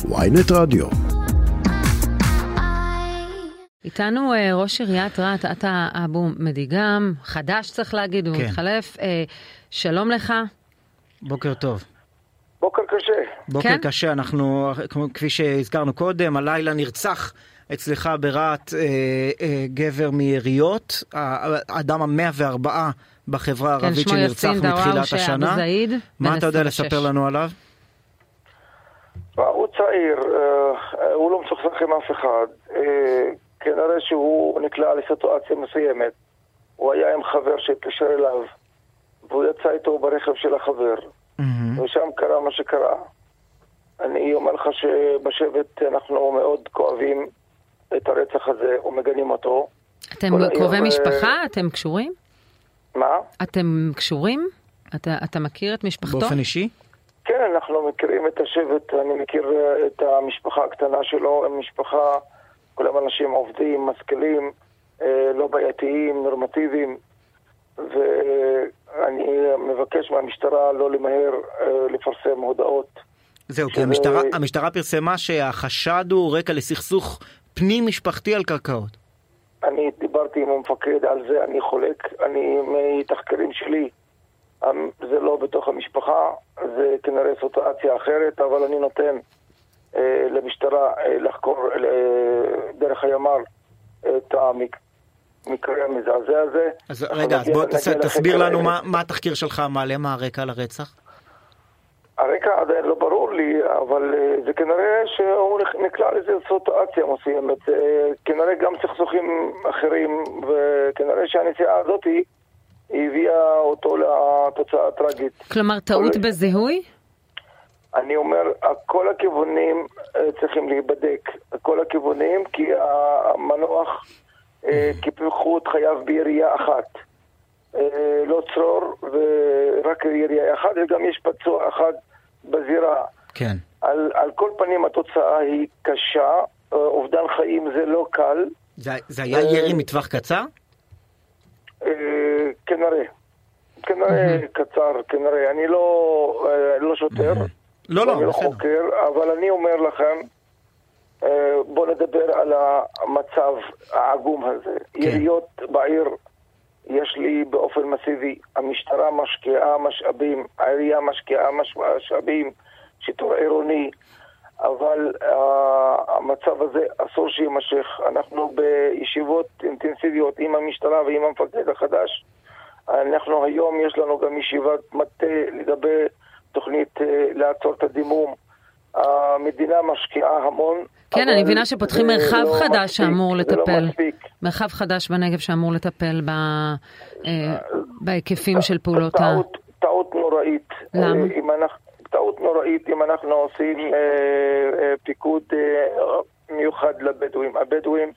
ynet רדיו. איתנו ראש עיריית רהט, אתה אבו מדיגם, חדש צריך להגיד, הוא מתחלף. שלום לך. בוקר טוב. בוקר קשה. בוקר קשה, אנחנו, כפי שהזכרנו קודם, הלילה נרצח אצלך ברהט גבר מיריות, האדם ה-104 בחברה הערבית שנרצח מתחילת השנה. מה אתה יודע לספר לנו עליו? הוא צעיר, הוא לא מצוחצח עם אף אחד. כנראה שהוא נקלע לסיטואציה מסוימת. הוא היה עם חבר שהתקשר אליו, והוא יצא איתו ברכב של החבר. ושם קרה מה שקרה. אני אומר לך שבשבט אנחנו מאוד כואבים את הרצח הזה ומגנים אותו. אתם קרובי משפחה? אתם קשורים? מה? אתם קשורים? אתה מכיר את משפחתו? באופן אישי? כן, אנחנו מכירים את השבט, אני מכיר את המשפחה הקטנה שלו, הם משפחה, כולם אנשים עובדים, משכילים, לא בעייתיים, נורמטיביים, ואני מבקש מהמשטרה לא למהר לפרסם הודעות. זהו, כי המשטרה פרסמה שהחשד הוא רקע לסכסוך פנים משפחתי על קרקעות. אני דיברתי עם המפקד על זה, אני חולק, אני מתחקרים שלי, זה לא בתוך המשפחה, זה כנראה סיטואציה אחרת, אבל אני נותן למשטרה לחקור דרך הימ"ר את המקרה המזעזע הזה. אז רגע, אז בוא תסביר לנו מה התחקיר שלך מעלה, מה הרקע לרצח? הרקע עדיין לא ברור לי, אבל זה כנראה שהוא נקלע לזה סיטואציה מסוימת, כנראה גם סכסוכים אחרים, וכנראה שהנסיעה הזאת היא הביאה אותו לתוצאה טרגית. כלומר, טעות בזיהוי? אני אומר, כל הכיוונים צריכים להיבדק, כל הכיוונים, כי המנוח קיפחו את חייו בירייה אחת. לא צרור ורק ירייה אחת, וגם יש פצוע אחד בזירה. כן. על כל פנים התוצאה היא קשה, אובדן חיים זה לא קל. זה היה ירי מטווח קצר? כנראה קצר, כנראה. אני לא שוטר, אני לא חוקר, אבל אני אומר לכם, בוא נדבר על המצב העגום הזה. יריות בעיר יש לי באופן מסיבי, המשטרה משקיעה משאבים, העירייה משקיעה משאבים, שיטור עירוני, אבל המצב הזה אסור שימשך. אנחנו בישיבות אינטנסיביות עם המשטרה ועם המפקד החדש. אנחנו היום יש לנו גם ישיבת מטה לגבי תוכנית לעצור את הדימום. המדינה משקיעה המון. כן, אני מבינה שפותחים מרחב חדש שאמור לטפל. מרחב חדש בנגב שאמור לטפל בהיקפים של פעולות טעות נוראית. למה? טעות נוראית אם אנחנו עושים פיקוד מיוחד לבדואים. הבדואים,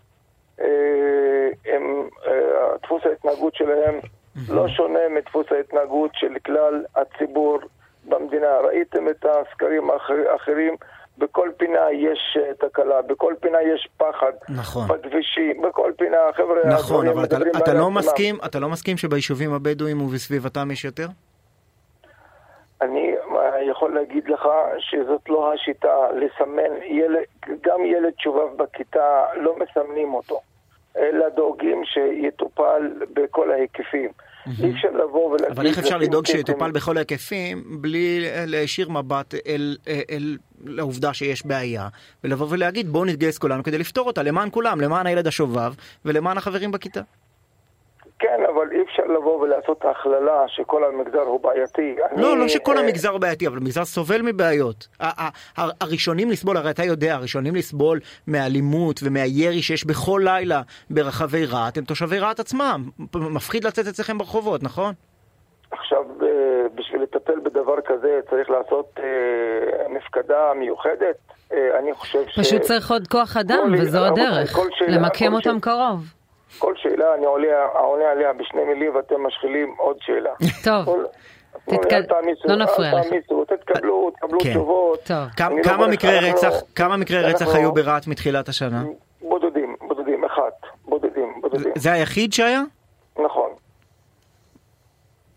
דפוס ההתנהגות שלהם לא שונה מדפוס ההתנהגות של כלל הציבור במדינה. ראיתם את הסקרים האחרים, בכל פינה יש תקלה, בכל פינה יש פחד. נכון. בכבישים, בכל פינה, חבר'ה... נכון, אבל אתה לא מסכים שביישובים הבדואים ובסביבתם יש יותר? אני יכול להגיד לך שזאת לא השיטה לסמן ילד, גם ילד שובב בכיתה לא מסמנים אותו, אלא דואגים שיטופל בכל ההיקפים. אי אפשר לבוא ולהגיד... אבל איך אפשר לדאוג שיטופל בכל ההיקפים בלי להישיר מבט אל לעובדה שיש בעיה, ולבוא ולהגיד בואו נתגייס כולנו כדי לפתור אותה, למען כולם, למען הילד השובב ולמען החברים בכיתה. כן, אבל אי אפשר לבוא ולעשות הכללה שכל המגזר הוא בעייתי. לא שכל המגזר הוא בעייתי, אבל המגזר סובל מבעיות. הראשונים לסבול, הרי אתה יודע, הראשונים לסבול מהאלימות ומהירי שיש בכל לילה ברחבי רהט, הם תושבי רהט עצמם. מפחיד לצאת אצלכם ברחובות, נכון? עכשיו, בשביל לטפל בדבר כזה צריך לעשות מפקדה מיוחדת. אני חושב פשוט צריך עוד כוח אדם, וזו הדרך. למקם אותם קרוב. כל שאלה אני עונה עליה בשני מילים ואתם משחילים עוד שאלה. טוב, לא נפריע לך. תקבלו תשובות. כמה מקרי רצח היו ברהט מתחילת השנה? בודדים, בודדים. זה היחיד שהיה? נכון.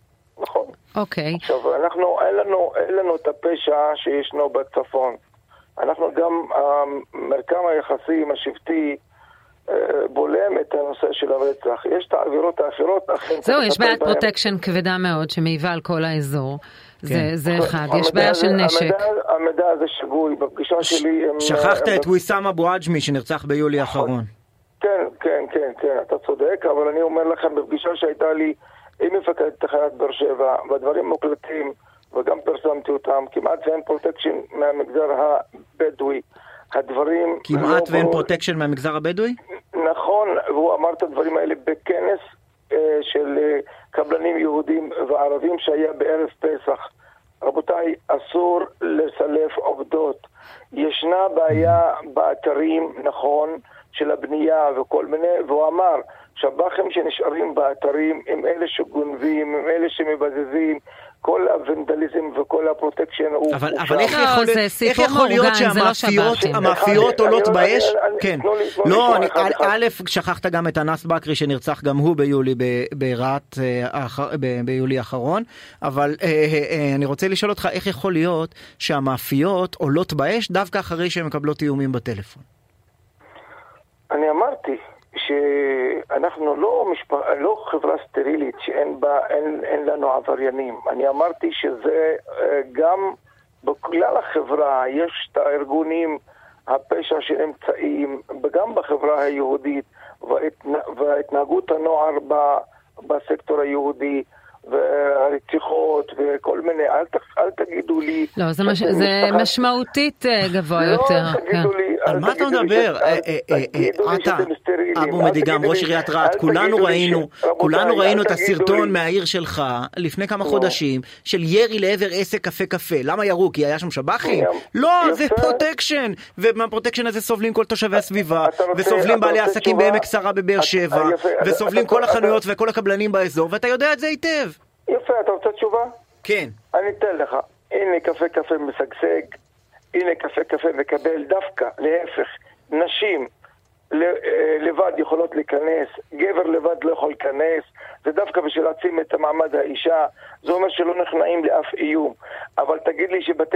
אוקיי. עכשיו, אין לנו את הפשע שישנו בצפון. אנחנו גם, מרקם היחסים השבטי בולם את הנושא של הרצח. יש את העבירות האחרות. זהו, יש בעיית פרוטקשן כבדה מאוד שמעיבה על כל האזור. זה אחד. יש בעיה של נשק. המידע הזה שגוי. בפגישה שלי... שכחת את ויסאם אבו עג'מי שנרצח ביולי האחרון. כן, אתה צודק, אבל אני אומר לכם, בפגישה שהייתה לי עם מפקד תחנת באר שבע, והדברים מוקלטים, וגם פרסמתי אותם, כמעט ואין פרוטקשן מהמגזר הבדואי. הדברים... כמעט ואין פרוטקשן מהמגזר הבדואי? נכון, והוא אמר את הדברים האלה בכנס של קבלנים יהודים וערבים שהיה בערב פסח. רבותיי, אסור לסלף עובדות. ישנה בעיה באתרים, נכון, של הבנייה וכל מיני, והוא אמר שבחים שנשארים באתרים הם אלה שגונבים, הם אלה שמבזזים, כל הוונדליזם וכל הפרוטקשן הוא... אבל איך יכול להיות שהמאפיות עולות באש? כן. לא, א', שכחת גם את אנס בקרי שנרצח גם הוא ביולי ברהט ביולי האחרון, אבל אני רוצה לשאול אותך איך יכול להיות שהמאפיות עולות באש דווקא אחרי שהן מקבלות איומים בטלפון. אני אמרתי שאנחנו לא חברה סטרילית שאין בה, אין לנו עבריינים. אני אמרתי שזה גם בכלל החברה יש את הארגונים הפשע שנמצאים, וגם בחברה היהודית, והתנהגות הנוער בסקטור היהודי, והרציחות וכל מיני, אל תגידו לי... לא, זה משמעותית גבוה יותר. על מה אתה מדבר? אתה, אבו מדיגם, ראש עיריית רהט, כולנו ראינו את הסרטון מהעיר שלך לפני כמה חודשים, של ירי לעבר עסק קפה. למה ירו? כי היה שם שב"חים? לא, זה פרוטקשן, ומהפרוטקשן הזה סובלים כל תושבי הסביבה, וסובלים בעלי עסקים בעמק שרה בבאר שבע, וסובלים כל החנויות וכל הקבלנים באזור, ואתה יודע את זה היטב. יפה, אתה רוצה תשובה? כן. אני אתן לך. הנה קפה משגשג, הנה קפה מקבל דווקא, להפך. נשים לבד יכולות להיכנס, גבר לבד לא יכול להיכנס, זה דווקא בשביל להעצים את מעמד האישה, זה אומר שלא נכנעים לאף איום. אבל תגיד לי שבתי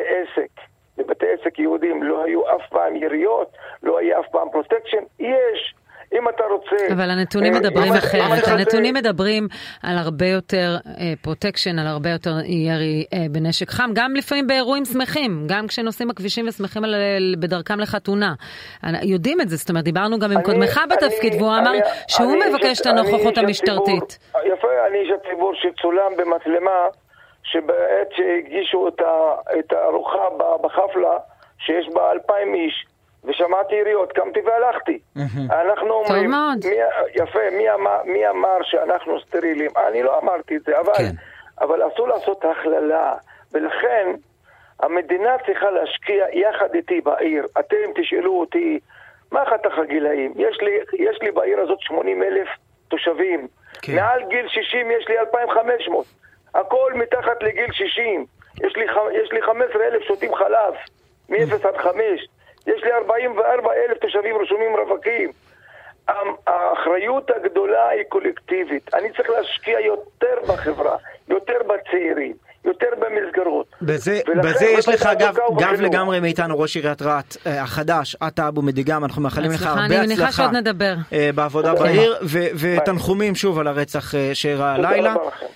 עסק יהודים לא היו אף פעם יריות, לא היה אף פעם פרוטקשן, יש. אם אתה רוצה... אבל הנתונים מדברים אחרת. הנתונים מדברים על הרבה יותר פרוטקשן, על הרבה יותר ירי בנשק חם, גם לפעמים באירועים שמחים, גם כשנוסעים הכבישים ושמחים בדרכם לחתונה. יודעים את זה, זאת אומרת, דיברנו גם עם קודמך בתפקיד, והוא אמר שהוא מבקש את הנוכחות המשטרתית. יפה, אני איש הציבור שצולם במצלמה, שבעת שהגישו את הארוחה בחפלה, שיש בה 2,000 איש, ושמעתי יריות, קמתי והלכתי. אנחנו אומרים, יפה, מי אמר שאנחנו סטרילים? אני לא אמרתי את זה, אבל אסור לעשות הכללה, ולכן המדינה צריכה להשקיע יחד איתי בעיר. אתם תשאלו אותי, מה חתך הגילאים? יש לי בעיר הזאת 80,000 תושבים. מעל גיל 60 יש לי 2,500. הכל מתחת לגיל 60. יש לי 15,000 שותים חלב, מ-0 עד 5. יש לי 44,000 תושבים רשומים רווקים. האחריות הגדולה היא קולקטיבית. אני צריך להשקיע יותר בחברה, יותר בצעירים, יותר במסגרות. בזה יש לך גב לגמרי מאיתנו, ראש עיריית רהט החדש, אתה אבו מדיגם, אנחנו מאחלים לך הרבה הצלחה בעבודה בעיר, ותנחומים שוב על הרצח שאירע הלילה.